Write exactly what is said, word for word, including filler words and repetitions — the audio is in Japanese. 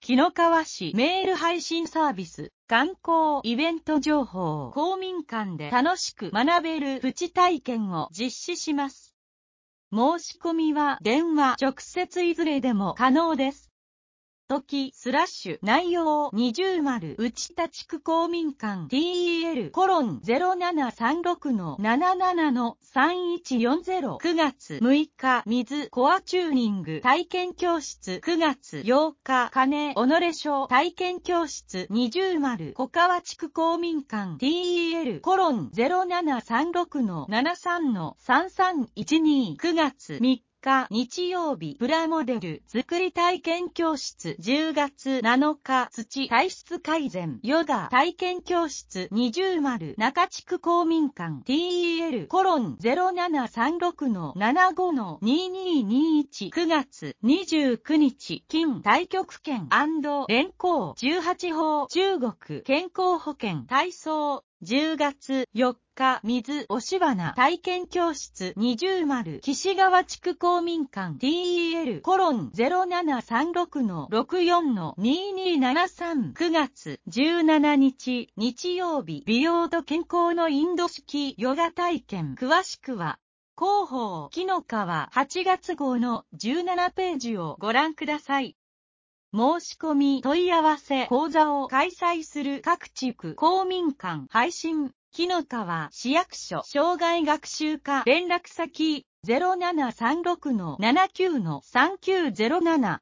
紀の川市メール配信サービス、観光イベント情報を公民館で楽しく学べるプチ体験を実施します。申し込みは電話、直接いずれでも可能です。時スラッシュ内容にじゅう内田地区公民館 ティーイーエル コロン ゼロななさんろく の なななな の さんいちよんゼロ くがつむいか水コアチューニング体験教室くがつようか金己小体験教室にじゅう小川地区公民館 ティーイーエル コロン ゼロななさんろく の ななさん の さんさんいちに くがつみっか日曜日プラモデル作り体験教室じゅうがつなのか土体質改善ヨガ体験教室にじゅう中地区公民館 ティーイーエル コロン ゼロななさんろく の ななご の にににいち くがつにじゅうくにち金太極拳&連行じゅうはち法中国健康保険体操じゅうがつよっか水押し花体験教室にじゅう岸川地区公民館 ティーイーエル コロン ゼロななさんろく の ろくよん の ににななさん くがつじゅうしちにち日曜日美容と健康のインド式ヨガ体験詳しくは広報紀の川はちがつ号のじゅうななページをご覧ください。申し込み問い合わせ講座を開催する各地区公民館配信紀の川市役所障害学習課連絡先 ゼロななさんろく の ななきゅう の さんきゅうゼロなな